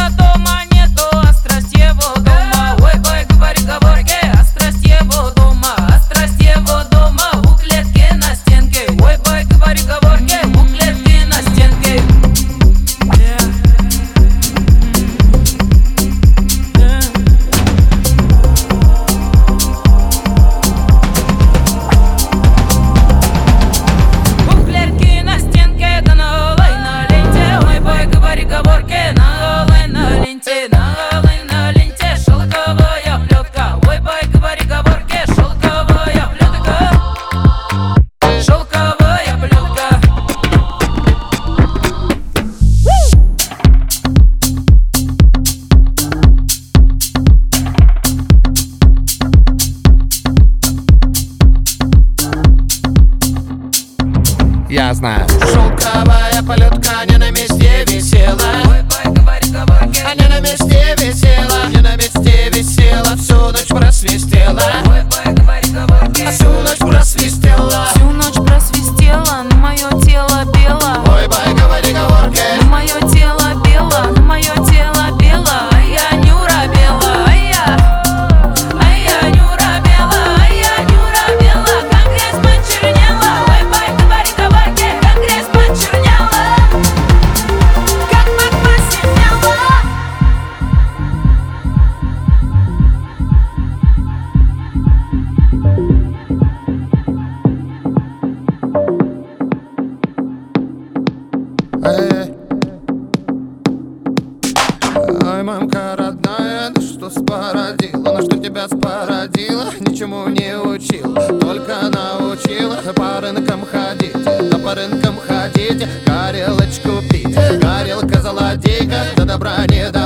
дома нету, а страсть его дома. Ой, бой, говори, говорки, а страсть его дома. А страсть его дома у клетки на стенке. Ой, бой, говори, говорки, у клетки на стенке. У клетки на стенке, да на голой на ленте. Ой, бой, говори, говорки, на голой на ленте. На голой на ленте шелковая плетка. Ой, бой, говори, говорки, шелковая плетка. Шелковая плетка. Я знаю. Шелковая полетка не на месте висела. Ой, бой, говори, говорки. А не на месте висела, не на месте висела. Всю ночь просвистела, Ой, бой, говори, говорки. всю ночь просвистела. Всю ночь просвистела, но мое тело бело. Ой, бай, говори, говорки. Но мое тело бело, но мое тело бело. А я Нюра бела, а я Нюра бела, а я Нюра бела. Как грязь почернела. Ой, бой, говори, говорки. Как грязь почернела, как мак посинела. Эй. Ой, мамка родная, да что спородила? На что тебя спородила? Ничему не учила, только научила по рынкам ходить. Да по рынкам ходить, горелочку пить. Горелка золотейка, до добра не